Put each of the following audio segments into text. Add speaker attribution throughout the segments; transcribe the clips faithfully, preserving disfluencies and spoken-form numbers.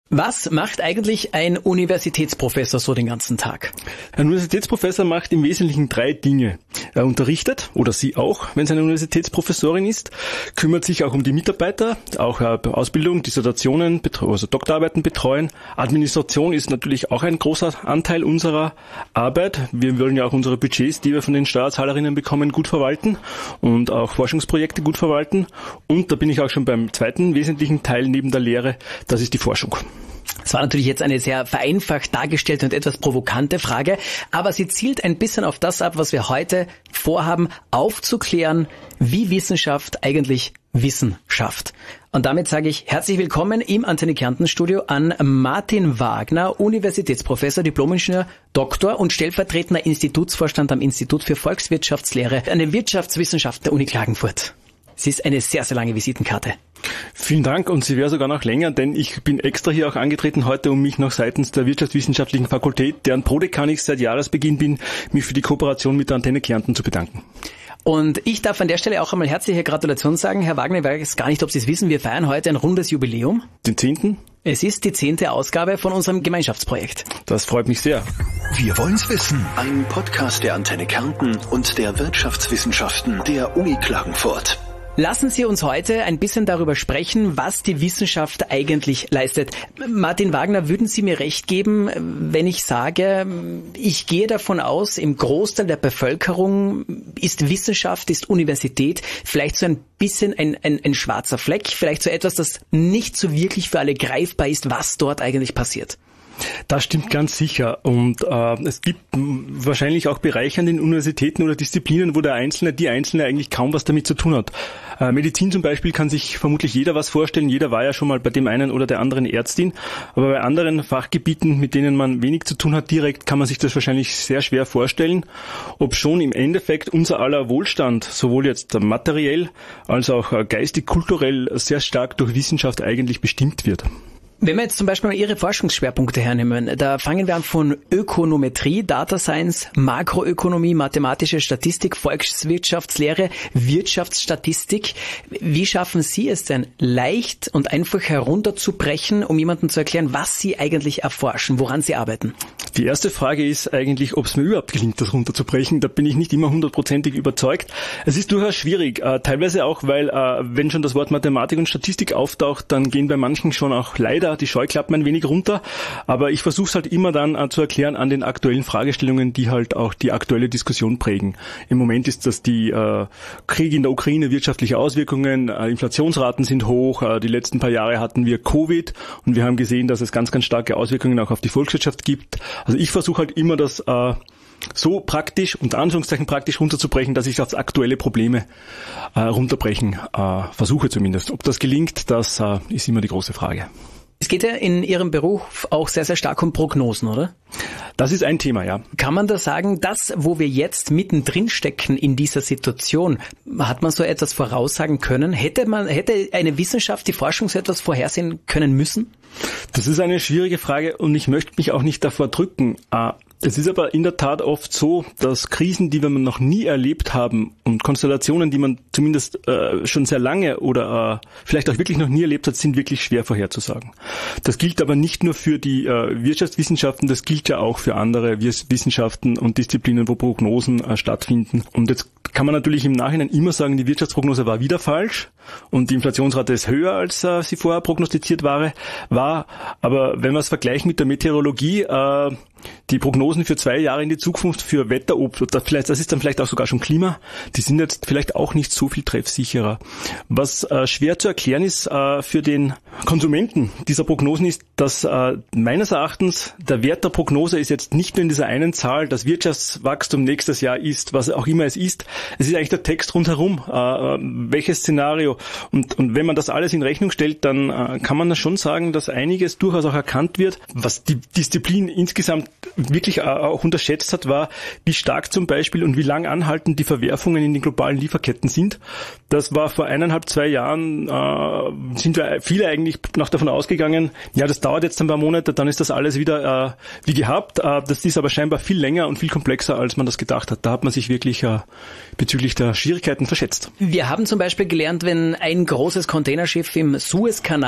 Speaker 1: Was macht eigentlich ein Universitätsprofessor so den ganzen Tag?
Speaker 2: Ein Universitätsprofessor macht im Wesentlichen drei Dinge. Er unterrichtet, oder sie auch, wenn es eine Universitätsprofessorin ist, kümmert sich auch um die Mitarbeiter, auch Ausbildung, Dissertationen, also Doktorarbeiten betreuen. Administration ist natürlich auch ein großer Anteil unserer Arbeit. Wir wollen ja auch unsere Budgets, die wir von den Steuerzahlerinnen bekommen, gut verwalten und auch Forschungsprojekte gut verwalten. Und da bin ich auch schon beim zweiten wesentlichen Teil neben der Lehre, das ist die Forschung.
Speaker 1: Das war natürlich jetzt eine sehr vereinfacht dargestellte und etwas provokante Frage, aber sie zielt ein bisschen auf das ab, was wir heute vorhaben, aufzuklären, wie Wissenschaft eigentlich Wissen schafft. Und damit sage ich herzlich willkommen im Antenne Kärnten Studio an Martin Wagner, Universitätsprofessor, Diplomingenieur, Doktor und stellvertretender Institutsvorstand am Institut für Volkswirtschaftslehre an den Wirtschaftswissenschaften der Uni Klagenfurt. Sie ist eine sehr, sehr lange Visitenkarte.
Speaker 2: Vielen Dank, und sie wäre sogar noch länger, denn ich bin extra hier auch angetreten heute, um mich noch seitens der Wirtschaftswissenschaftlichen Fakultät, deren Prodekan ich seit Jahresbeginn bin, mich für die Kooperation mit der Antenne Kärnten zu bedanken.
Speaker 1: Und ich darf an der Stelle auch einmal herzliche Gratulation sagen. Herr Wagner, ich weiß gar nicht, ob Sie es wissen, wir feiern heute ein rundes Jubiläum.
Speaker 2: Den zehnten?
Speaker 1: Es ist die zehnte Ausgabe von unserem Gemeinschaftsprojekt.
Speaker 2: Das freut mich sehr.
Speaker 3: Wir wollen's wissen. Ein Podcast der Antenne Kärnten und der Wirtschaftswissenschaften der Uni Klagenfurt.
Speaker 1: Lassen Sie uns heute ein bisschen darüber sprechen, was die Wissenschaft eigentlich leistet. Martin Wagner, würden Sie mir recht geben, wenn ich sage, ich gehe davon aus, im Großteil der Bevölkerung ist Wissenschaft, ist Universität vielleicht so ein bisschen ein, ein, ein schwarzer Fleck, vielleicht so etwas, das nicht so wirklich für alle greifbar ist, was dort eigentlich passiert?
Speaker 2: Das stimmt ganz sicher, und äh, es gibt wahrscheinlich auch Bereiche an den Universitäten oder Disziplinen, wo der Einzelne, die Einzelne eigentlich kaum was damit zu tun hat. Äh, Medizin zum Beispiel kann sich vermutlich jeder was vorstellen, jeder war ja schon mal bei dem einen oder der anderen Ärztin, aber bei anderen Fachgebieten, mit denen man wenig zu tun hat direkt, kann man sich das wahrscheinlich sehr schwer vorstellen, ob schon im Endeffekt unser aller Wohlstand, sowohl jetzt materiell als auch geistig, kulturell, sehr stark durch Wissenschaft eigentlich bestimmt wird.
Speaker 1: Wenn wir jetzt zum Beispiel mal Ihre Forschungsschwerpunkte hernehmen, da fangen wir an von Ökonometrie, Data Science, Makroökonomie, mathematische Statistik, Volkswirtschaftslehre, Wirtschaftsstatistik. Wie schaffen Sie es denn, leicht und einfach herunterzubrechen, um jemandem zu erklären, was Sie eigentlich erforschen, woran Sie arbeiten?
Speaker 2: Die erste Frage ist eigentlich, ob es mir überhaupt gelingt, das runterzubrechen. Da bin ich nicht immer hundertprozentig überzeugt. Es ist durchaus schwierig, äh, teilweise auch, weil äh, wenn schon das Wort Mathematik und Statistik auftaucht, dann gehen bei manchen schon auch leider die Scheuklappen ein wenig runter. Aber ich versuche es halt immer dann äh, zu erklären an den aktuellen Fragestellungen, die halt auch die aktuelle Diskussion prägen. Im Moment ist das die äh, Krieg in der Ukraine, wirtschaftliche Auswirkungen, äh, Inflationsraten sind hoch, äh, die letzten paar Jahre hatten wir Covid und wir haben gesehen, dass es ganz, ganz starke Auswirkungen auch auf die Volkswirtschaft gibt. Also ich versuche halt immer, das äh, so praktisch, unter Anführungszeichen praktisch runterzubrechen, dass ich aufs aktuelle Probleme äh, runterbrechen äh, versuche zumindest. Ob das gelingt, das äh, ist immer die große Frage.
Speaker 1: Es geht ja in Ihrem Beruf auch sehr, sehr stark um Prognosen, oder?
Speaker 2: Das ist ein Thema, ja.
Speaker 1: Kann man da sagen, das, wo wir jetzt mittendrin stecken in dieser Situation, hat man so etwas voraussagen können? Hätte man, hätte eine Wissenschaft, die Forschung so etwas vorhersehen können müssen?
Speaker 2: Das ist eine schwierige Frage und ich möchte mich auch nicht davor drücken. Es ist aber in der Tat oft so, dass Krisen, die wir noch nie erlebt haben und Konstellationen, die man zumindest äh, schon sehr lange oder äh, vielleicht auch wirklich noch nie erlebt hat, sind wirklich schwer vorherzusagen. Das gilt aber nicht nur für die äh, Wirtschaftswissenschaften, das gilt ja auch für andere Wissenschaften und Disziplinen, wo Prognosen äh, stattfinden. Und jetzt kann man natürlich im Nachhinein immer sagen, die Wirtschaftsprognose war wieder falsch und die Inflationsrate ist höher, als äh, sie vorher prognostiziert war, war. Aber wenn wir es vergleichen mit der Meteorologie, äh, die Prognosen für zwei Jahre in die Zukunft für Wetter, ob das vielleicht, das ist dann vielleicht auch sogar schon Klima, die sind jetzt vielleicht auch nicht so viel treffsicherer. Was äh, schwer zu erklären ist äh, für den Konsumenten dieser Prognosen ist, dass äh, meines Erachtens der Wert der Prognose ist jetzt nicht nur in dieser einen Zahl, das Wirtschaftswachstum nächstes Jahr ist, was auch immer es ist. Es ist eigentlich der Text rundherum, äh, welches Szenario. Und, und wenn man das alles in Rechnung stellt, dann äh, kann man schon sagen, dass einiges durchaus auch erkannt wird, was die Disziplin insgesamt wirklich auch unterschätzt hat, war, wie stark zum Beispiel und wie lang anhaltend die Verwerfungen in den globalen Lieferketten sind. Das war vor eineinhalb, zwei Jahren, äh, sind wir viele eigentlich noch davon ausgegangen, ja, das dauert jetzt ein paar Monate, dann ist das alles wieder äh, wie gehabt. Äh, das ist aber scheinbar viel länger und viel komplexer, als man das gedacht hat. Da hat man sich wirklich äh, bezüglich der Schwierigkeiten verschätzt.
Speaker 1: Wir haben zum Beispiel gelernt, wenn ein großes Containerschiff im Suezkanal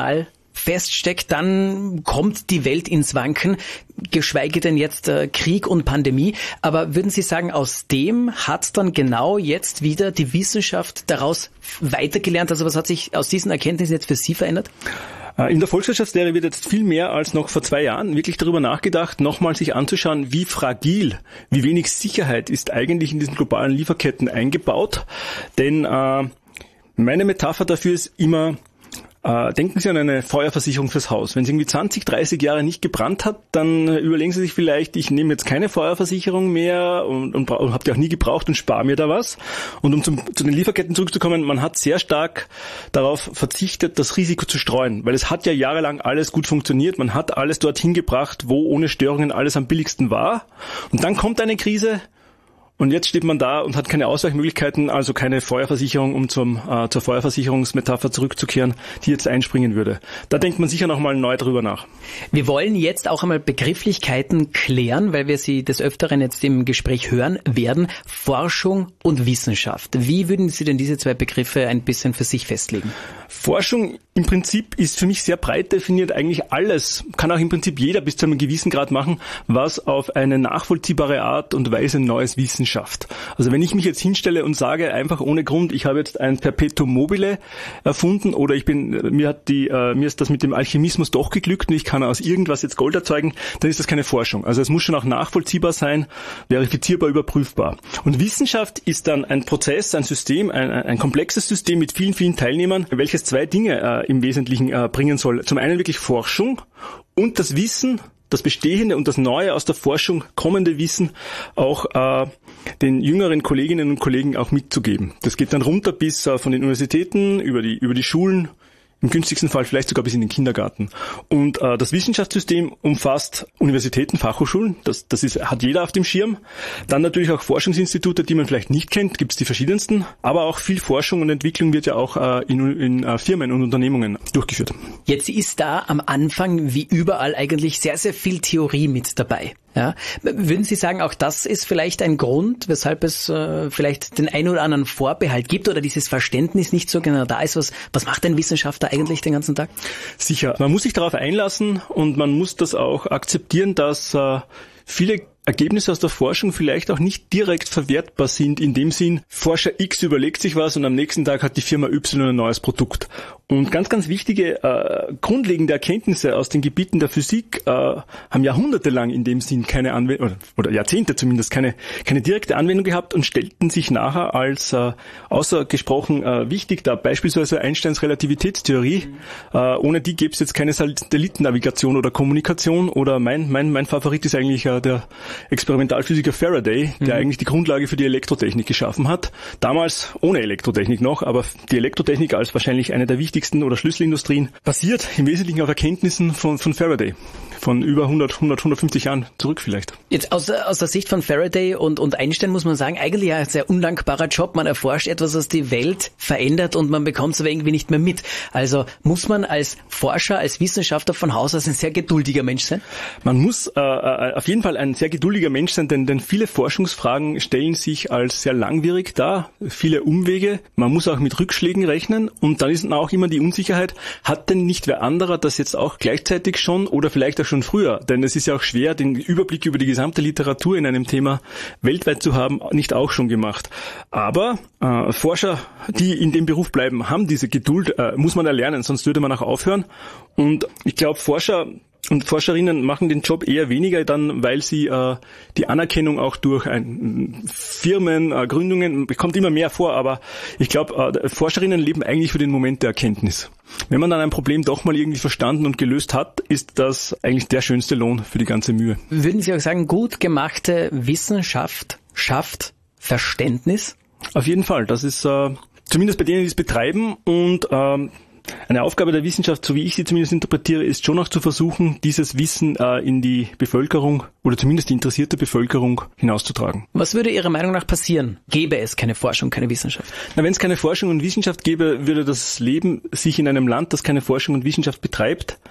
Speaker 1: feststeckt, dann kommt die Welt ins Wanken, geschweige denn jetzt äh, Krieg und Pandemie. Aber würden Sie sagen, aus dem hat dann genau jetzt wieder die Wissenschaft daraus weitergelernt? Also was hat sich aus diesen Erkenntnissen jetzt für Sie verändert?
Speaker 2: In der Volkswirtschaftslehre wird jetzt viel mehr als noch vor zwei Jahren wirklich darüber nachgedacht, nochmal sich anzuschauen, wie fragil, wie wenig Sicherheit ist eigentlich in diesen globalen Lieferketten eingebaut. Denn äh, meine Metapher dafür ist immer, Äh, denken Sie an eine Feuerversicherung fürs Haus. Wenn es irgendwie zwanzig, dreißig Jahre nicht gebrannt hat, dann überlegen Sie sich vielleicht, ich nehme jetzt keine Feuerversicherung mehr und, und, und habe die auch nie gebraucht und spare mir da was. Und um zum, zu den Lieferketten zurückzukommen, man hat sehr stark darauf verzichtet, das Risiko zu streuen, weil es hat ja jahrelang alles gut funktioniert. Man hat alles dorthin gebracht, wo ohne Störungen alles am billigsten war. Und dann kommt eine Krise. Und jetzt steht man da und hat keine Ausweichmöglichkeiten, also keine Feuerversicherung, um zum, äh, zur Feuerversicherungsmetapher zurückzukehren, die jetzt einspringen würde. Da denkt man sicher nochmal neu drüber nach.
Speaker 1: Wir wollen jetzt auch einmal Begrifflichkeiten klären, weil wir sie des Öfteren jetzt im Gespräch hören werden. Forschung und Wissenschaft. Wie würden Sie denn diese zwei Begriffe ein bisschen für sich festlegen?
Speaker 2: Forschung im Prinzip ist für mich sehr breit definiert. Eigentlich alles, kann auch im Prinzip jeder bis zu einem gewissen Grad machen, was auf eine nachvollziehbare Art und Weise neues Wissen schafft. Also wenn ich mich jetzt hinstelle und sage, einfach ohne Grund, ich habe jetzt ein Perpetuum mobile erfunden oder ich bin, mir hat die, äh, mir ist das mit dem Alchemismus doch geglückt und ich kann aus irgendwas jetzt Gold erzeugen, dann ist das keine Forschung. Also es muss schon auch nachvollziehbar sein, verifizierbar, überprüfbar. Und Wissenschaft ist dann ein Prozess, ein System, ein, ein komplexes System mit vielen, vielen Teilnehmern, welches zwei Dinge äh, im Wesentlichen äh, bringen soll. Zum einen wirklich Forschung und das Wissen, das bestehende und das neue aus der Forschung kommende Wissen auch äh, den jüngeren Kolleginnen und Kollegen auch mitzugeben. Das geht dann runter bis äh, von den Universitäten über die über die Schulen, im günstigsten Fall vielleicht sogar bis in den Kindergarten. Und äh, das Wissenschaftssystem umfasst Universitäten, Fachhochschulen, das, das ist, hat jeder auf dem Schirm. Dann natürlich auch Forschungsinstitute, die man vielleicht nicht kennt, gibt es die verschiedensten. Aber auch viel Forschung und Entwicklung wird ja auch äh, in, in äh, Firmen und Unternehmungen durchgeführt.
Speaker 1: Jetzt ist da am Anfang wie überall eigentlich sehr, sehr viel Theorie mit dabei. Ja, würden Sie sagen, auch das ist vielleicht ein Grund, weshalb es äh, vielleicht den einen oder anderen Vorbehalt gibt oder dieses Verständnis nicht so genau da ist? Was, was macht ein Wissenschaftler eigentlich den ganzen Tag?
Speaker 2: Sicher, man muss sich darauf einlassen und man muss das auch akzeptieren, dass äh, viele Ergebnisse aus der Forschung vielleicht auch nicht direkt verwertbar sind, in dem Sinn, Forscher X überlegt sich was und am nächsten Tag hat die Firma Y ein neues Produkt. Und ganz, ganz wichtige, äh, grundlegende Erkenntnisse aus den Gebieten der Physik äh, haben jahrhundertelang in dem Sinn keine Anwendung, oder, oder Jahrzehnte zumindest, keine, keine direkte Anwendung gehabt und stellten sich nachher als äh, außergesprochen äh, wichtig dar. Beispielsweise Einsteins Relativitätstheorie. Mhm. Äh, ohne die gäbe es jetzt keine Satellitennavigation oder Kommunikation. Oder mein, mein, mein Favorit ist eigentlich äh, der Experimentalphysiker Faraday, der mhm. eigentlich die Grundlage für die Elektrotechnik geschaffen hat. Damals ohne Elektrotechnik noch, aber die Elektrotechnik als wahrscheinlich eine der wichtigsten oder Schlüsselindustrien basiert im Wesentlichen auf Erkenntnissen von, von Faraday. Von über hundert, hundert, hundertfünfzig Jahren zurück vielleicht.
Speaker 1: Jetzt aus, aus der Sicht von Faraday und, und Einstein muss man sagen, eigentlich ein sehr undankbarer Job. Man erforscht etwas, was die Welt verändert und man bekommt es aber irgendwie nicht mehr mit. Also muss man als Forscher, als Wissenschaftler von Haus aus ein sehr geduldiger Mensch sein?
Speaker 2: Man muss äh, auf jeden Fall ein sehr geduldiger Mensch sein, denn, denn viele Forschungsfragen stellen sich als sehr langwierig dar, viele Umwege. Man muss auch mit Rückschlägen rechnen und dann ist auch immer die Unsicherheit, hat denn nicht wer anderer das jetzt auch gleichzeitig schon oder vielleicht auch schon früher? Denn es ist ja auch schwer, den Überblick über die gesamte Literatur in einem Thema weltweit zu haben, nicht auch schon gemacht. Aber äh, Forscher, die in dem Beruf bleiben, haben diese Geduld, äh, muss man erlernen, sonst würde man auch aufhören. Und ich glaube, Forscher und Forscherinnen machen den Job eher weniger dann, weil sie äh, die Anerkennung auch durch ein, Firmen, äh, Gründungen, kommt immer mehr vor, aber ich glaube, äh, Forscherinnen leben eigentlich für den Moment der Erkenntnis. Wenn man dann ein Problem doch mal irgendwie verstanden und gelöst hat, ist das eigentlich der schönste Lohn für die ganze Mühe.
Speaker 1: Würden Sie auch sagen, gut gemachte Wissenschaft schafft Verständnis?
Speaker 2: Auf jeden Fall, das ist äh, zumindest bei denen, die es betreiben und ähm, eine Aufgabe der Wissenschaft, so wie ich sie zumindest interpretiere, ist schon auch zu versuchen, dieses Wissen äh, in die Bevölkerung oder zumindest die interessierte Bevölkerung hinauszutragen.
Speaker 1: Was würde Ihrer Meinung nach passieren, gäbe es keine Forschung, keine Wissenschaft?
Speaker 2: Na, wenn es keine Forschung und Wissenschaft gäbe, würde das Leben sich in einem Land, das keine Forschung und Wissenschaft betreibt,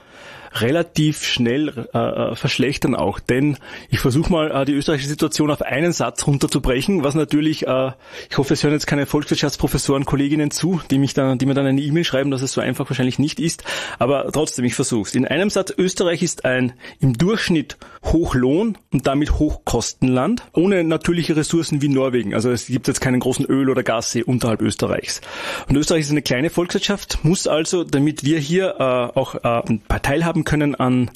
Speaker 2: relativ schnell äh, verschlechtern auch. Denn ich versuche mal, äh, die österreichische Situation auf einen Satz runterzubrechen, was natürlich, äh, ich hoffe, es hören jetzt keine Volkswirtschaftsprofessoren, Kolleginnen zu, die mich dann, die mir dann eine E-Mail schreiben, dass es so einfach wahrscheinlich nicht ist. Aber trotzdem, ich versuche es. In einem Satz, Österreich ist ein im Durchschnitt Hochlohn- und damit Hochkostenland, ohne natürliche Ressourcen wie Norwegen. Also es gibt jetzt keinen großen Öl- oder Gassee unterhalb Österreichs. Und Österreich ist eine kleine Volkswirtschaft, muss also, damit wir hier äh, auch äh, teilhaben können an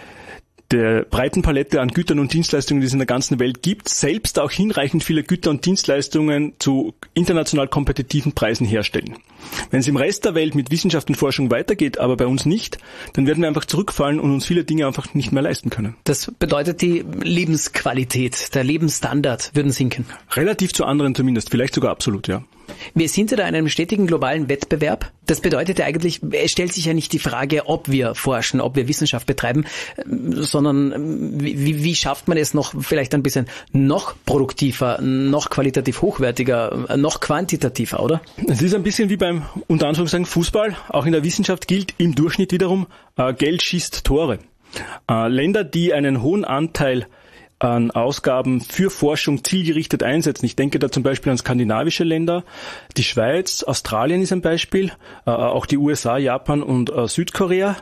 Speaker 2: der breiten Palette an Gütern und Dienstleistungen, die es in der ganzen Welt gibt, selbst auch hinreichend viele Güter und Dienstleistungen zu international kompetitiven Preisen herstellen. Wenn es im Rest der Welt mit Wissenschaft und Forschung weitergeht, aber bei uns nicht, dann werden wir einfach zurückfallen und uns viele Dinge einfach nicht mehr leisten können.
Speaker 1: Das bedeutet, die Lebensqualität, der Lebensstandard würden sinken?
Speaker 2: Relativ zu anderen zumindest, vielleicht sogar absolut, ja.
Speaker 1: Wir sind ja da in einem stetigen globalen Wettbewerb. Das bedeutet ja eigentlich, es stellt sich ja nicht die Frage, ob wir forschen, ob wir Wissenschaft betreiben, sondern wie, wie schafft man es noch vielleicht ein bisschen noch produktiver, noch qualitativ hochwertiger, noch quantitativer, oder?
Speaker 2: Es ist ein bisschen wie beim, unter Anführungszeichen, Fußball. Auch in der Wissenschaft gilt im Durchschnitt wiederum, äh, Geld schießt Tore. Äh, Länder, die einen hohen Anteil an Ausgaben für Forschung zielgerichtet einsetzen. Ich denke da zum Beispiel an skandinavische Länder, die Schweiz, Australien ist ein Beispiel, äh, auch die U S A, Japan und äh, Südkorea.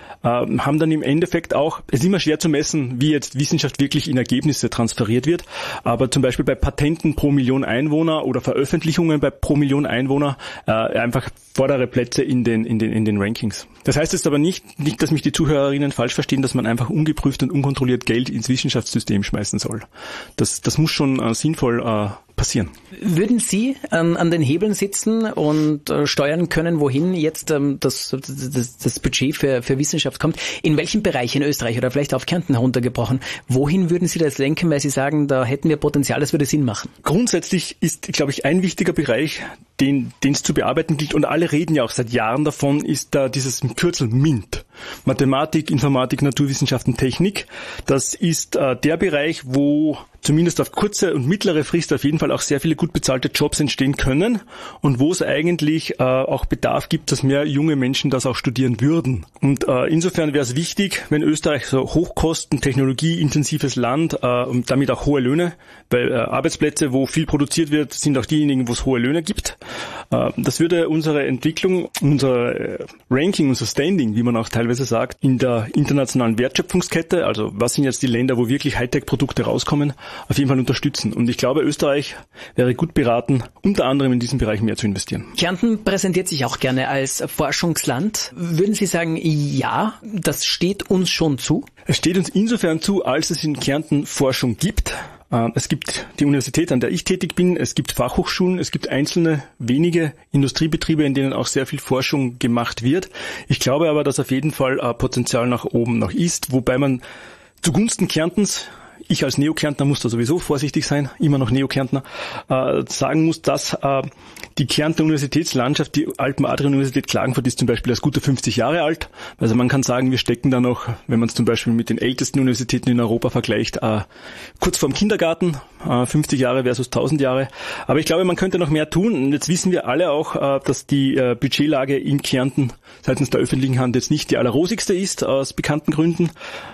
Speaker 2: Haben dann im Endeffekt auch, es ist immer schwer zu messen, wie jetzt Wissenschaft wirklich in Ergebnisse transferiert wird, aber zum Beispiel bei Patenten pro Million Einwohner oder Veröffentlichungen bei pro Million Einwohner äh, einfach vordere Plätze in den in den in den Rankings. Das heißt jetzt aber nicht, nicht, dass mich die Zuhörerinnen falsch verstehen, dass man einfach ungeprüft und unkontrolliert Geld ins Wissenschaftssystem schmeißen soll. Das das muss schon äh, sinnvoll äh, passieren.
Speaker 1: Würden Sie ähm, an den Hebeln sitzen und äh, steuern können, wohin jetzt ähm, das, das, das Budget für, für Wissenschaft kommt? In welchem Bereich in Österreich oder vielleicht auf Kärnten heruntergebrochen? Wohin würden Sie das lenken, weil Sie sagen, da hätten wir Potenzial, das würde Sinn machen?
Speaker 2: Grundsätzlich ist, glaube ich, ein wichtiger Bereich, den den es zu bearbeiten gilt, und alle reden ja auch seit Jahren davon, ist da dieses Kürzel MINT. Mathematik, Informatik, Naturwissenschaften, Technik. Das ist äh, der Bereich, wo zumindest auf kurze und mittlere Frist auf jeden Fall auch sehr viele gut bezahlte Jobs entstehen können und wo es eigentlich äh, auch Bedarf gibt, dass mehr junge Menschen das auch studieren würden. Und äh, insofern wäre es wichtig, wenn Österreich so Hochkosten, technologieintensives Land äh, und damit auch hohe Löhne, weil äh, Arbeitsplätze, wo viel produziert wird, sind auch diejenigen, wo es hohe Löhne gibt. Äh, das würde unsere Entwicklung, unser äh, Ranking, unser Standing, wie man auch teilweise sagt, in der internationalen Wertschöpfungskette, also was sind jetzt die Länder, wo wirklich Hightech-Produkte rauskommen, auf jeden Fall unterstützen. Und ich glaube, Österreich wäre gut beraten, unter anderem in diesem Bereich mehr zu investieren.
Speaker 1: Kärnten präsentiert sich auch gerne als Forschungsland. Würden Sie sagen, ja, das steht uns schon zu?
Speaker 2: Es steht uns insofern zu, als es in Kärnten Forschung gibt. Es gibt die Universität, an der ich tätig bin, es gibt Fachhochschulen, es gibt einzelne wenige Industriebetriebe, in denen auch sehr viel Forschung gemacht wird. Ich glaube aber, dass auf jeden Fall Potenzial nach oben noch ist, wobei man zugunsten Kärntens, ich als Neokärntner muss da sowieso vorsichtig sein, immer noch Neokärntner, äh, sagen muss, dass äh, die Kärntner Universitätslandschaft, die Alpen-Adria-Universität Klagenfurt ist zum Beispiel erst gute fünfzig Jahre alt. Also man kann sagen, wir stecken da noch, wenn man es zum Beispiel mit den ältesten Universitäten in Europa vergleicht, äh, kurz vorm Kindergarten, äh, fünfzig Jahre versus tausend Jahre. Aber ich glaube, man könnte noch mehr tun. Und jetzt wissen wir alle auch, äh, dass die äh, Budgetlage in Kärnten seitens der öffentlichen Hand jetzt nicht die allerrosigste ist, aus bekannten Gründen,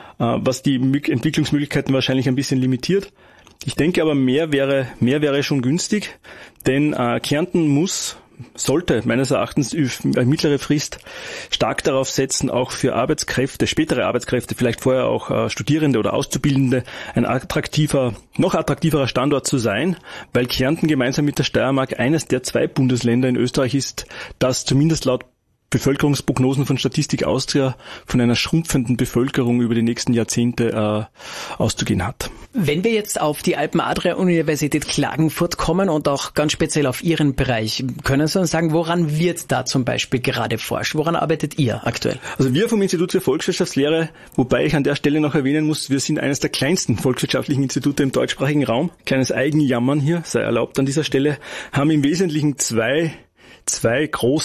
Speaker 2: was die Entwicklungsmöglichkeiten wahrscheinlich ein bisschen limitiert. Ich denke aber, mehr wäre mehr wäre schon günstig, denn äh, Kärnten muss, sollte meines Erachtens über mittlere Frist stark darauf setzen, auch für Arbeitskräfte, spätere Arbeitskräfte, vielleicht vorher auch äh, Studierende oder Auszubildende, ein attraktiver, noch attraktiverer Standort zu sein, weil Kärnten gemeinsam mit der Steiermark eines der zwei Bundesländer in Österreich ist, das zumindest laut Bevölkerungsprognosen von Statistik Austria von einer schrumpfenden Bevölkerung über die nächsten Jahrzehnte äh, auszugehen hat.
Speaker 1: Wenn wir jetzt auf die Alpen-Adria-Universität Klagenfurt kommen und auch ganz speziell auf Ihren Bereich, können Sie uns sagen, woran wird da zum Beispiel gerade forscht? Woran arbeitet ihr aktuell?
Speaker 2: Also wir vom Institut für Volkswirtschaftslehre, wobei ich an der Stelle noch erwähnen muss, wir sind eines der kleinsten volkswirtschaftlichen Institute im deutschsprachigen Raum. Kleines Eigenjammern hier, sei erlaubt an dieser Stelle, haben im Wesentlichen zwei zwei große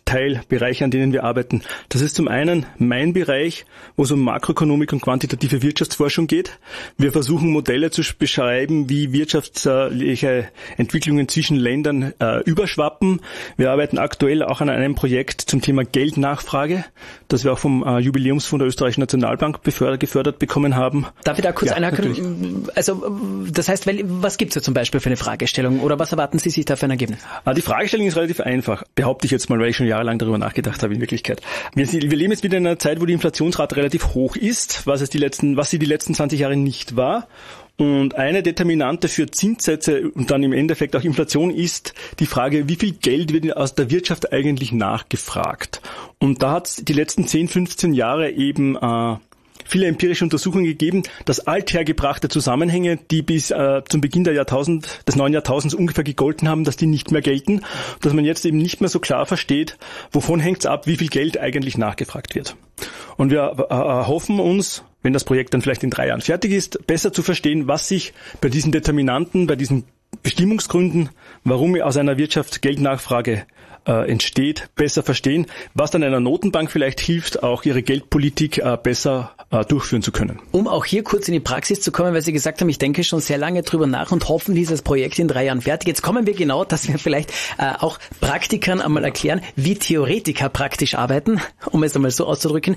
Speaker 2: Teilbereiche, an denen wir arbeiten. Das ist zum einen mein Bereich, wo es um Makroökonomik und quantitative Wirtschaftsforschung geht. Wir versuchen Modelle zu beschreiben, wie wirtschaftliche Entwicklungen zwischen Ländern äh, überschwappen. Wir arbeiten aktuell auch an einem Projekt zum Thema Geldnachfrage, das wir auch vom äh, Jubiläumsfonds der Österreichischen Nationalbank befördert, gefördert bekommen haben.
Speaker 1: Darf ich da kurz
Speaker 2: ja,
Speaker 1: einhaken?
Speaker 2: Natürlich.
Speaker 1: Also das heißt, was gibt es da zum Beispiel für eine Fragestellung oder was erwarten Sie sich da für ein Ergebnis?
Speaker 2: Die Fragestellung ist relativ einfach, behaupte ich jetzt mal, weil ich schon jahrelang darüber nachgedacht habe in Wirklichkeit. Wir, wir leben jetzt wieder in einer Zeit, wo die Inflationsrate relativ hoch ist, was es die letzten, was sie die letzten zwanzig Jahre nicht war. Und eine Determinante für Zinssätze und dann im Endeffekt auch Inflation ist die Frage, wie viel Geld wird aus der Wirtschaft eigentlich nachgefragt? Und da hat es die letzten zehn, fünfzehn Jahre eben äh, viele empirische Untersuchungen gegeben, dass althergebrachte Zusammenhänge, die bis äh, zum Beginn der Jahrtausend, des neuen Jahrtausends ungefähr gegolten haben, dass die nicht mehr gelten, dass man jetzt eben nicht mehr so klar versteht, wovon hängt es ab, wie viel Geld eigentlich nachgefragt wird. Und wir äh, hoffen uns, wenn das Projekt dann vielleicht in drei Jahren fertig ist, besser zu verstehen, was sich bei diesen Determinanten, bei diesen Bestimmungsgründen, warum aus einer Wirtschaft Geldnachfrage äh, entsteht, besser verstehen, was dann einer Notenbank vielleicht hilft, auch ihre Geldpolitik äh, besser äh, durchführen zu können.
Speaker 1: Um auch hier kurz in die Praxis zu kommen, weil Sie gesagt haben, ich denke schon sehr lange drüber nach und hoffen, dieses Projekt in drei Jahren fertig. Jetzt kommen wir genau, dass wir vielleicht äh, auch Praktikern einmal erklären, wie Theoretiker praktisch arbeiten, um es einmal so auszudrücken.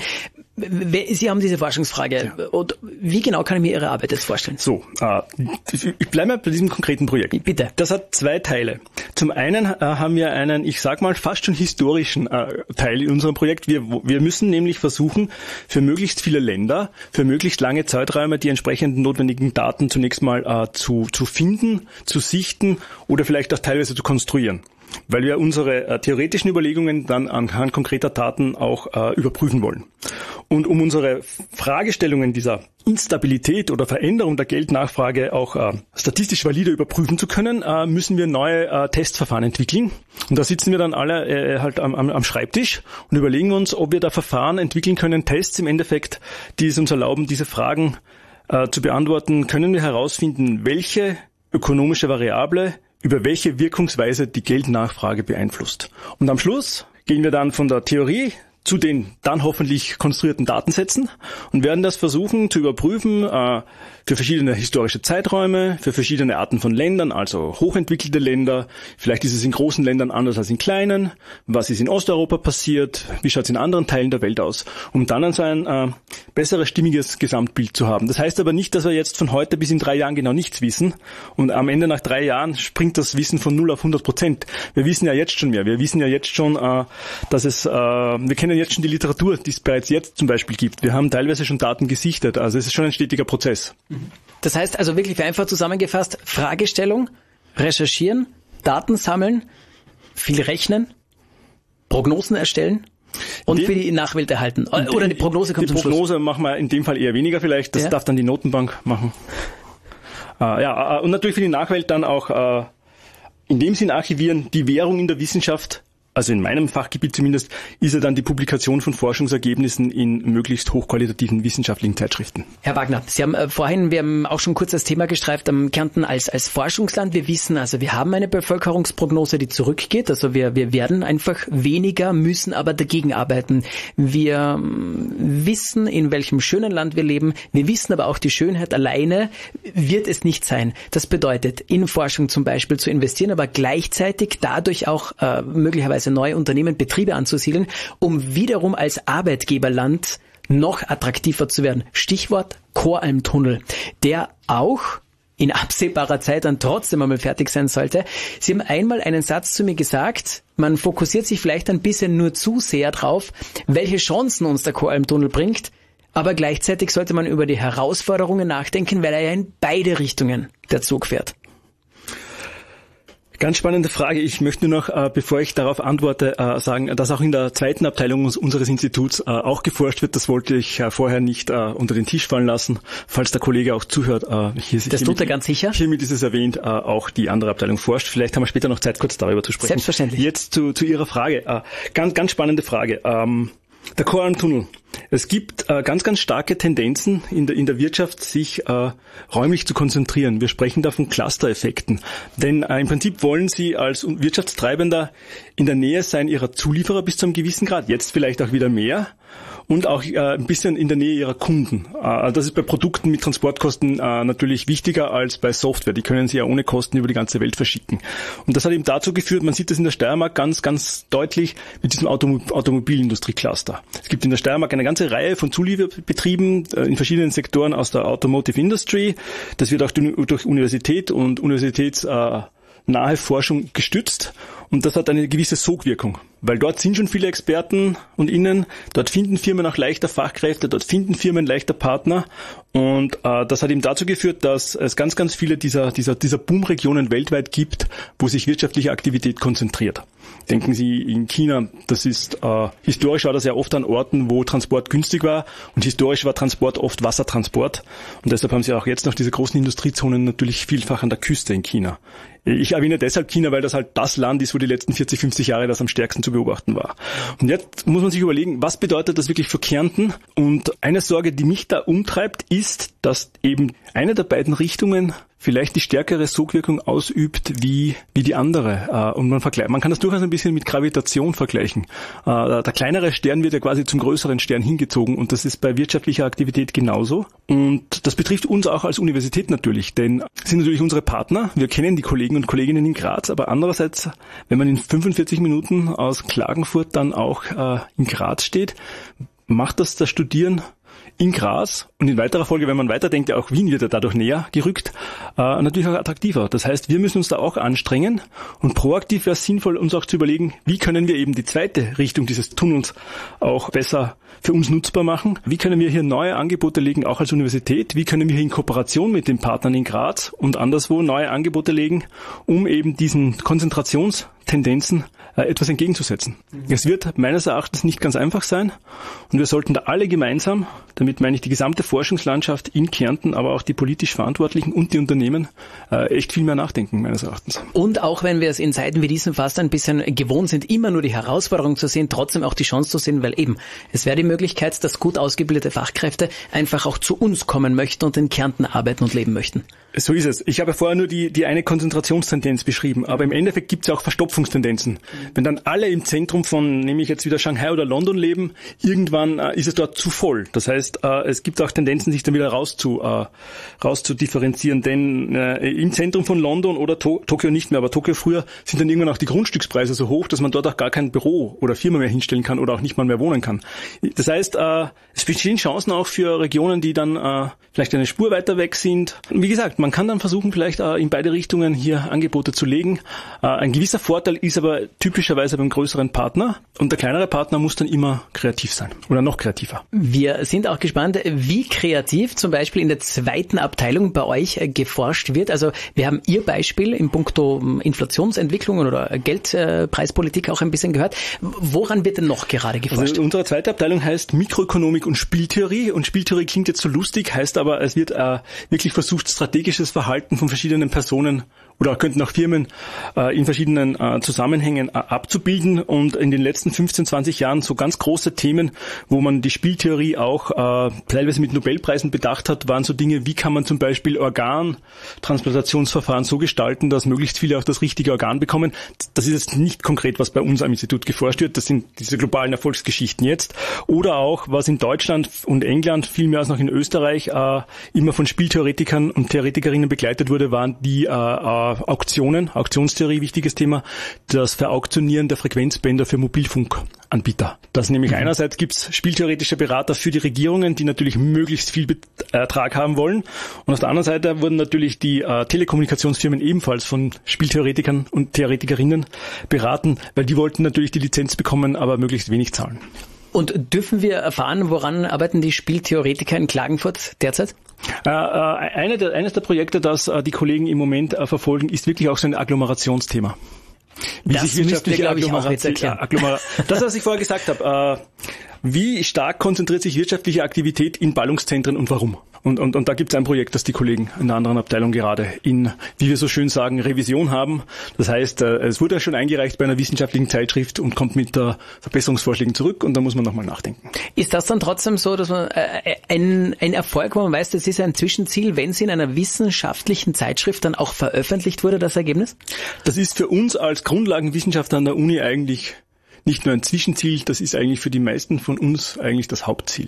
Speaker 1: Sie haben diese Forschungsfrage. Ja. Und wie genau kann ich mir Ihre Arbeit jetzt vorstellen?
Speaker 2: So, äh, ich bleibe mal bei diesem konkreten Projekt.
Speaker 1: Bitte.
Speaker 2: Das hat zwei Teile. Zum einen äh, haben wir einen, ich sag mal, fast schon historischen äh, Teil in unserem Projekt. Wir, wir müssen nämlich versuchen, für möglichst viele Länder, für möglichst lange Zeiträume die entsprechenden notwendigen Daten zunächst mal äh, zu, zu finden, zu sichten oder vielleicht auch teilweise zu konstruieren. Weil wir unsere äh, theoretischen Überlegungen dann anhand konkreter Daten auch äh, überprüfen wollen. Und um unsere Fragestellungen dieser Instabilität oder Veränderung der Geldnachfrage auch äh, statistisch valide überprüfen zu können, äh, müssen wir neue äh, Testverfahren entwickeln. Und da sitzen wir dann alle äh, halt am, am, am Schreibtisch und überlegen uns, ob wir da Verfahren entwickeln können, Tests im Endeffekt, die es uns erlauben, diese Fragen äh, zu beantworten. Können wir herausfinden, welche ökonomische Variable über welche Wirkungsweise die Geldnachfrage beeinflusst. Und am Schluss gehen wir dann von der Theorie zu den dann hoffentlich konstruierten Datensätzen und werden das versuchen zu überprüfen äh, für verschiedene historische Zeiträume, für verschiedene Arten von Ländern, also hochentwickelte Länder. Vielleicht ist es in großen Ländern anders als in kleinen. Was ist in Osteuropa passiert? Wie schaut es in anderen Teilen der Welt aus? Um dann so ein äh, besseres, stimmiges Gesamtbild zu haben. Das heißt aber nicht, dass wir jetzt von heute bis in drei Jahren genau nichts wissen und am Ende nach drei Jahren springt das Wissen von null auf hundert Prozent. Wir wissen ja jetzt schon mehr. Wir wissen ja jetzt schon, äh, dass es, äh, wir kennen jetzt schon die Literatur, die es bereits jetzt zum Beispiel gibt. Wir haben teilweise schon Daten gesichtet. Also es ist schon ein stetiger Prozess.
Speaker 1: Das heißt also wirklich vereinfacht zusammengefasst, Fragestellung, recherchieren, Daten sammeln, viel rechnen, Prognosen erstellen und die, für die Nachwelt erhalten. Oder die Prognose kommt zum Schluss. Die
Speaker 2: Prognose machen wir in dem Fall eher weniger vielleicht. Das ja. darf dann die Notenbank machen. Äh, ja, und natürlich für die Nachwelt dann auch äh, in dem Sinn archivieren, die Währung in der Wissenschaft. Also in meinem Fachgebiet zumindest, ist ja dann die Publikation von Forschungsergebnissen in möglichst hochqualitativen wissenschaftlichen Zeitschriften.
Speaker 1: Herr Wagner, Sie haben äh, vorhin, wir haben auch schon kurz das Thema gestreift, am Kärnten als als Forschungsland. Wir wissen also, wir haben eine Bevölkerungsprognose, die zurückgeht. Also wir wir werden einfach weniger, müssen aber dagegen arbeiten. Wir ähm, wissen, in welchem schönen Land wir leben. Wir wissen aber auch, die Schönheit alleine wird es nicht sein. Das bedeutet, in Forschung zum Beispiel zu investieren, aber gleichzeitig dadurch auch äh, möglicherweise neue Unternehmen, Betriebe anzusiedeln, um wiederum als Arbeitgeberland noch attraktiver zu werden. Stichwort Koralmtunnel, der auch in absehbarer Zeit dann trotzdem einmal fertig sein sollte. Sie haben einmal einen Satz zu mir gesagt, man fokussiert sich vielleicht ein bisschen nur zu sehr drauf, welche Chancen uns der Koralmtunnel bringt, aber gleichzeitig sollte man über die Herausforderungen nachdenken, weil er ja in beide Richtungen der Zug fährt.
Speaker 2: Ganz spannende Frage. Ich möchte nur noch, äh, bevor ich darauf antworte, äh, sagen, dass auch in der zweiten Abteilung unseres Instituts äh, auch geforscht wird. Das wollte ich äh, vorher nicht äh, unter den Tisch fallen lassen, falls der Kollege auch zuhört. Äh, hier,
Speaker 1: das tut er ganz sicher.
Speaker 2: Hiermit ist es erwähnt, äh, auch die andere Abteilung forscht. Vielleicht haben wir später noch Zeit, kurz darüber zu sprechen.
Speaker 1: Selbstverständlich.
Speaker 2: Jetzt zu, zu Ihrer Frage. Äh, ganz, ganz spannende Frage. Ähm, Der Koralmtunnel Es gibt äh, ganz, ganz starke Tendenzen in der, in der Wirtschaft, sich äh, räumlich zu konzentrieren. Wir sprechen da von Cluster-Effekten. Denn äh, im Prinzip wollen Sie als Wirtschaftstreibender in der Nähe sein Ihrer Zulieferer bis zu einem gewissen Grad. Jetzt vielleicht auch wieder mehr. Und auch äh, ein bisschen in der Nähe ihrer Kunden. Äh, das ist bei Produkten mit Transportkosten äh, natürlich wichtiger als bei Software. Die können sie ja ohne Kosten über die ganze Welt verschicken. Und das hat eben dazu geführt, man sieht das in der Steiermark ganz, ganz deutlich mit diesem Autom- Automobilindustrie-Cluster. Es gibt in der Steiermark eine ganze Reihe von Zulieferbetrieben äh, in verschiedenen Sektoren aus der Automotive Industry. Das wird auch durch Universität und Universitäts äh, nahe Forschung gestützt und das hat eine gewisse Sogwirkung, weil dort sind schon viele Experten und Innen, dort finden Firmen auch leichter Fachkräfte, dort finden Firmen leichter Partner und äh, das hat eben dazu geführt, dass es ganz, ganz viele dieser, dieser, dieser Boomregionen weltweit gibt, wo sich wirtschaftliche Aktivität konzentriert. Denken Sie in China, das ist, äh, historisch war das ja oft an Orten, wo Transport günstig war und historisch war Transport oft Wassertransport und deshalb haben Sie auch jetzt noch diese großen Industriezonen natürlich vielfach an der Küste in China. Ich erwähne deshalb China, weil das halt das Land ist, wo die letzten vierzig, fünfzig Jahre das am stärksten zu beobachten war. Und jetzt muss man sich überlegen, was bedeutet das wirklich für Kärnten? Und eine Sorge, die mich da umtreibt, ist, dass eben eine der beiden Richtungen vielleicht die stärkere Sogwirkung ausübt wie wie die andere. Und man vergleicht, man kann das durchaus ein bisschen mit Gravitation vergleichen. Der kleinere Stern wird ja quasi zum größeren Stern hingezogen und das ist bei wirtschaftlicher Aktivität genauso. Und das betrifft uns auch als Universität natürlich, denn sind natürlich unsere Partner. Wir kennen die Kollegen und Kolleginnen in Graz, aber andererseits, wenn man in fünfundvierzig Minuten aus Klagenfurt dann auch äh, in Graz steht, macht das das Studieren in Graz und in weiterer Folge, wenn man weiterdenkt, ja auch Wien wird ja dadurch näher gerückt, äh, natürlich auch attraktiver. Das heißt, wir müssen uns da auch anstrengen und proaktiv wäre es sinnvoll, uns auch zu überlegen, wie können wir eben die zweite Richtung dieses Tunnels auch besser für uns nutzbar machen. Wie können wir hier neue Angebote legen, auch als Universität? Wie können wir hier in Kooperation mit den Partnern in Graz und anderswo neue Angebote legen, um eben diesen Konzentrationstendenzen äh, etwas entgegenzusetzen? Mhm. Es wird meines Erachtens nicht ganz einfach sein und wir sollten da alle gemeinsam, damit meine ich die gesamte Forschungslandschaft in Kärnten, aber auch die politisch Verantwortlichen und die Unternehmen, äh, echt viel mehr nachdenken, meines Erachtens.
Speaker 1: Und auch wenn wir es in Zeiten wie diesen fast ein bisschen gewohnt sind, immer nur die Herausforderung zu sehen, trotzdem auch die Chance zu sehen, weil eben, es wäre die Möglichkeit, dass gut ausgebildete Fachkräfte einfach auch zu uns kommen möchten und in Kärnten arbeiten und leben möchten.
Speaker 2: So ist es. Ich habe vorher nur die, die eine Konzentrationstendenz beschrieben, aber im Endeffekt gibt es ja auch Verstopfungstendenzen. Mhm. Wenn dann alle im Zentrum von, nehme ich jetzt wieder Shanghai oder London leben, irgendwann äh, ist es dort zu voll. Das heißt, äh, es gibt auch Tendenzen, sich dann wieder raus zu, äh, raus zu differenzieren, denn äh, im Zentrum von London oder to- Tokio nicht mehr, aber Tokio früher sind dann irgendwann auch die Grundstückspreise so hoch, dass man dort auch gar kein Büro oder Firma mehr hinstellen kann oder auch nicht mal mehr wohnen kann. Das heißt, äh, es bestehen Chancen auch für Regionen, die dann äh, vielleicht eine Spur weiter weg sind. Wie gesagt, man kann dann versuchen, vielleicht äh, in beide Richtungen hier Angebote zu legen. Äh, ein gewisser Vorteil ist aber typischerweise beim größeren Partner und der kleinere Partner muss dann immer kreativ sein oder noch kreativer.
Speaker 1: Wir sind auch gespannt, wie kreativ zum Beispiel in der zweiten Abteilung bei euch äh, geforscht wird. Also wir haben Ihr Beispiel in puncto Inflationsentwicklungen oder Geldpreispolitik äh, auch ein bisschen gehört. Woran wird denn noch gerade geforscht?
Speaker 2: Also unsere zweite Abteilung heißt Mikroökonomik und Spieltheorie und Spieltheorie klingt jetzt so lustig, heißt aber, es wird äh, wirklich versucht, strategisches Verhalten von verschiedenen Personen oder könnten auch Firmen äh, in verschiedenen äh, Zusammenhängen äh, abzubilden und in den letzten fünfzehn, zwanzig Jahren so ganz große Themen, wo man die Spieltheorie auch äh, teilweise mit Nobelpreisen bedacht hat, waren so Dinge, wie kann man zum Beispiel Organtransplantationsverfahren so gestalten, dass möglichst viele auch das richtige Organ bekommen. Das ist jetzt nicht konkret, was bei uns am Institut geforscht wird, das sind diese globalen Erfolgsgeschichten jetzt. Oder auch, was in Deutschland und England, viel mehr als noch in Österreich, äh, immer von Spieltheoretikern und Theoretikerinnen begleitet wurde, waren die äh, äh, Auktionen, Auktionstheorie, wichtiges Thema, das Verauktionieren der Frequenzbänder für Mobilfunkanbieter. Das nämlich mhm. einerseits gibt's spieltheoretische Berater für die Regierungen, die natürlich möglichst viel Ertrag haben wollen. Und auf der anderen Seite wurden natürlich die äh, Telekommunikationsfirmen ebenfalls von Spieltheoretikern und Theoretikerinnen beraten, weil die wollten natürlich die Lizenz bekommen, aber möglichst wenig zahlen.
Speaker 1: Und dürfen wir erfahren, woran arbeiten die Spieltheoretiker in Klagenfurt derzeit?
Speaker 2: Äh, eine der, eines der Projekte, das äh, die Kollegen im Moment äh, verfolgen, ist wirklich auch so ein Agglomerationsthema.
Speaker 1: Wie das müsst ihr, glaube ich, auch jetzt erklären.
Speaker 2: Agglomera- das, was ich vorher gesagt habe. Äh, wie stark konzentriert sich wirtschaftliche Aktivität in Ballungszentren und warum? Und, und, und da gibt es ein Projekt, das die Kollegen in einer anderen Abteilung gerade in, wie wir so schön sagen, Revision haben. Das heißt, es wurde ja schon eingereicht bei einer wissenschaftlichen Zeitschrift und kommt mit äh, Verbesserungsvorschlägen zurück und da muss man nochmal nachdenken.
Speaker 1: Ist das dann trotzdem so, dass man äh, ein, ein Erfolg, wo man weiß, das ist ein Zwischenziel, wenn es in einer wissenschaftlichen Zeitschrift dann auch veröffentlicht wurde, das Ergebnis? Das
Speaker 2: ist für uns als Grundlagenwissenschaftler an der Uni eigentlich nicht nur ein Zwischenziel, das ist eigentlich für die meisten von uns eigentlich das Hauptziel.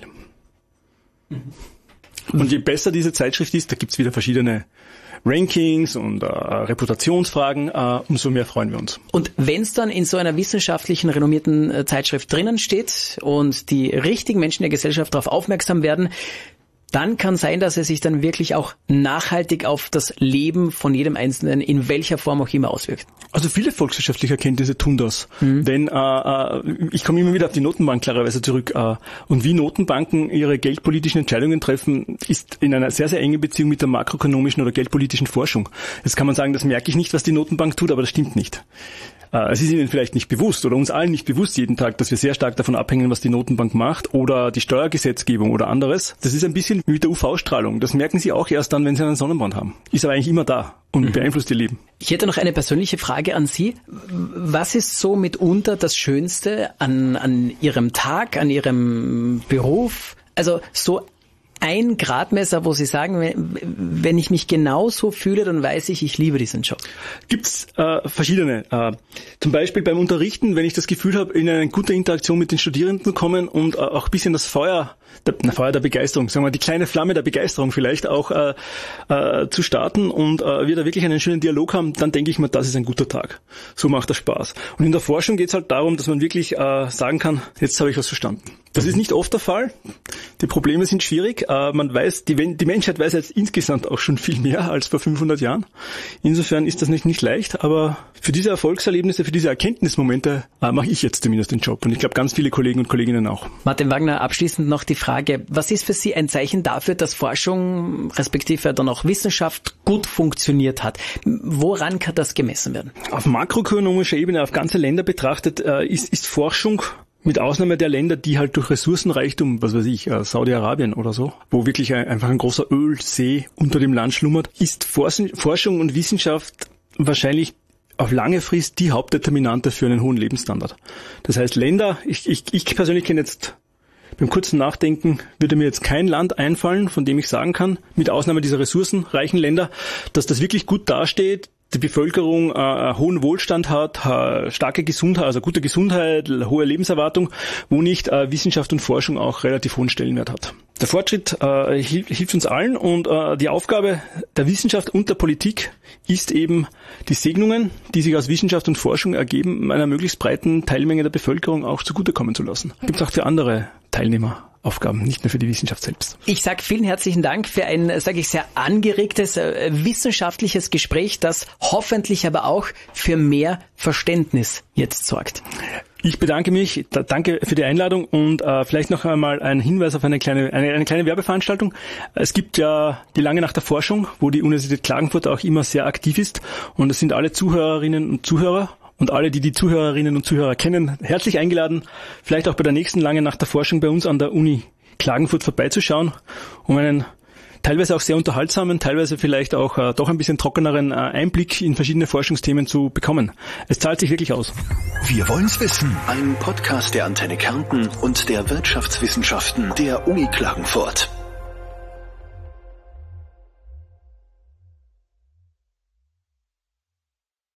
Speaker 2: Mhm. Und je besser diese Zeitschrift ist, da gibt's wieder verschiedene Rankings und äh, Reputationsfragen, äh, umso mehr freuen wir uns.
Speaker 1: Und wenn es dann in so einer wissenschaftlichen, renommierten äh, Zeitschrift drinnen steht und die richtigen Menschen der Gesellschaft darauf aufmerksam werden, dann kann sein, dass es sich dann wirklich auch nachhaltig auf das Leben von jedem Einzelnen in welcher Form auch immer auswirkt.
Speaker 2: Also viele volkswirtschaftliche Erkenntnisse tun das. Mhm. Denn äh, ich komme immer wieder auf die Notenbank klarerweise zurück. Äh, und wie Notenbanken ihre geldpolitischen Entscheidungen treffen, ist in einer sehr, sehr engen Beziehung mit der makroökonomischen oder geldpolitischen Forschung. Jetzt kann man sagen, das merke ich nicht, was die Notenbank tut, aber das stimmt nicht. Es ist Ihnen vielleicht nicht bewusst oder uns allen nicht bewusst jeden Tag, dass wir sehr stark davon abhängen, was die Notenbank macht oder die Steuergesetzgebung oder anderes. Das ist ein bisschen wie mit der U V-Strahlung. Das merken Sie auch erst dann, wenn Sie einen Sonnenbrand haben. Ist aber eigentlich immer da und mhm. beeinflusst Ihr Leben.
Speaker 1: Ich hätte noch eine persönliche Frage an Sie. Was ist so mitunter das Schönste an, an Ihrem Tag, an Ihrem Beruf? Also so ein Gradmesser, wo Sie sagen, wenn ich mich genauso fühle, dann weiß ich, ich liebe diesen Job.
Speaker 2: Gibt's äh, verschiedene. Äh, zum Beispiel beim Unterrichten, wenn ich das Gefühl habe, in eine gute Interaktion mit den Studierenden zu kommen und äh, auch ein bisschen das Feuer, der, na, Feuer der Begeisterung, sagen wir mal, die kleine Flamme der Begeisterung vielleicht auch äh, äh, zu starten und äh, wir da wirklich einen schönen Dialog haben, dann denke ich mir, das ist ein guter Tag. So macht das Spaß. Und in der Forschung geht's halt darum, dass man wirklich äh, sagen kann, jetzt habe ich was verstanden. Das ist nicht oft der Fall. Die Probleme sind schwierig. Äh, man weiß, die, die Menschheit weiß jetzt insgesamt auch schon viel mehr als vor fünfhundert Jahren. Insofern ist das nicht, nicht leicht, aber für diese Erfolgserlebnisse, für diese Erkenntnismomente äh, mache ich jetzt zumindest den Job. Und ich glaube, ganz viele Kollegen und Kolleginnen auch.
Speaker 1: Martin Wagner, abschließend noch die Frage, was ist für Sie ein Zeichen dafür, dass Forschung, respektive dann auch Wissenschaft gut funktioniert hat? Woran kann das gemessen werden?
Speaker 2: Auf makroökonomischer Ebene, auf ganze Länder betrachtet, äh, ist, ist Forschung, mit Ausnahme der Länder, die halt durch Ressourcenreichtum, was weiß ich, Saudi-Arabien oder so, wo wirklich ein, einfach ein großer Ölsee unter dem Land schlummert, ist Forschung und Wissenschaft wahrscheinlich auf lange Frist die Hauptdeterminante für einen hohen Lebensstandard. Das heißt, Länder, ich, ich, ich persönlich kenne jetzt, beim kurzen Nachdenken würde mir jetzt kein Land einfallen, von dem ich sagen kann, mit Ausnahme dieser ressourcenreichen Länder, dass das wirklich gut dasteht, die Bevölkerung äh, einen hohen Wohlstand hat, äh, starke Gesundheit, also gute Gesundheit, hohe Lebenserwartung, wo nicht äh, Wissenschaft und Forschung auch relativ hohen Stellenwert hat. Der Fortschritt äh, hilft, hilft uns allen und äh, die Aufgabe der Wissenschaft und der Politik ist eben, die Segnungen, die sich aus Wissenschaft und Forschung ergeben, einer möglichst breiten Teilmenge der Bevölkerung auch zugutekommen zu lassen. Gibt es auch für andere Teilnehmer Aufgaben, nicht nur für die Wissenschaft selbst.
Speaker 1: Ich sage vielen herzlichen Dank für ein, sage ich, sehr angeregtes äh, wissenschaftliches Gespräch, das hoffentlich aber auch für mehr Verständnis jetzt sorgt.
Speaker 2: Ich bedanke mich, da, danke für die Einladung und äh, vielleicht noch einmal ein Hinweis auf eine kleine, eine, eine kleine Werbeveranstaltung. Es gibt ja die Lange Nacht der Forschung, wo die Universität Klagenfurt auch immer sehr aktiv ist und es sind alle Zuhörerinnen und Zuhörer und alle, die die Zuhörerinnen und Zuhörer kennen, herzlich eingeladen, vielleicht auch bei der nächsten Lange Nacht der Forschung bei uns an der Uni Klagenfurt vorbeizuschauen, um einen teilweise auch sehr unterhaltsamen, teilweise vielleicht auch äh, doch ein bisschen trockeneren äh, Einblick in verschiedene Forschungsthemen zu bekommen. Es zahlt sich wirklich aus.
Speaker 3: Wir wollen's wissen. Ein Podcast der Antenne Kärnten und der Wirtschaftswissenschaften der Uni Klagenfurt.